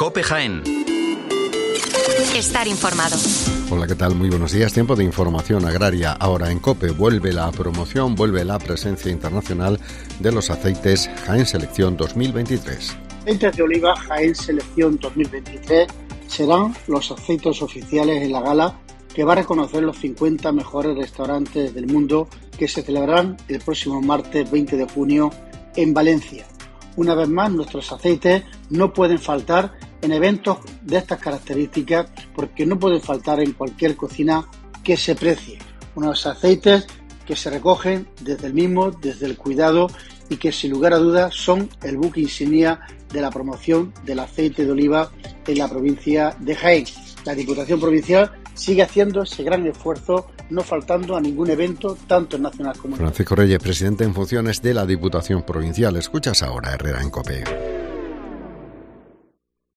COPE Jaén. Estar informado. Hola, ¿qué tal? Muy buenos días. Tiempo de información agraria. Ahora en COPE vuelve la promoción, vuelve la presencia internacional de los aceites Jaén Selección 2023. Aceites de oliva Jaén Selección 2023 serán los aceites oficiales en la gala que va a reconocer los 50 mejores restaurantes del mundo que se celebrarán el próximo martes 20 de junio en Valencia. Una vez más, nuestros aceites no pueden faltar en eventos de estas características porque no pueden faltar en cualquier cocina que se precie. Unos aceites que se recogen desde el mimo, desde el cuidado y que sin lugar a dudas son el buque insignia de la promoción del aceite de oliva en la provincia de Jaén. La Diputación Provincial sigue haciendo ese gran esfuerzo, no faltando a ningún evento, tanto nacional como internacional. Francisco Reyes, presidente en funciones de la Diputación Provincial. Escuchas ahora Herrera en COPE.